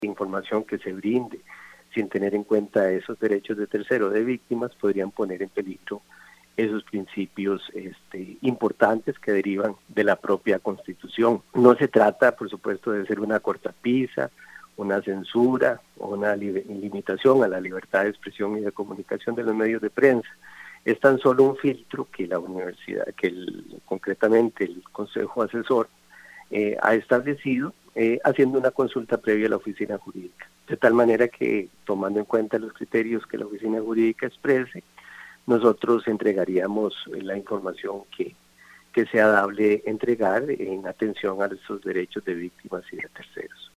información que se brinde sin tener en cuenta esos derechos de tercero de víctimas podrían poner en peligro esos principios importantes que derivan de la propia Constitución. No se trata, por supuesto, de ser una cortapisa, una censura o una limitación a la libertad de expresión y de comunicación de los medios de prensa. Es tan solo un filtro que la universidad, concretamente el Consejo Asesor, ha establecido haciendo una consulta previa a la oficina jurídica. De tal manera que, tomando en cuenta los criterios que la oficina jurídica exprese, nosotros entregaríamos la información que sea dable entregar en atención a esos derechos de víctimas y de terceros.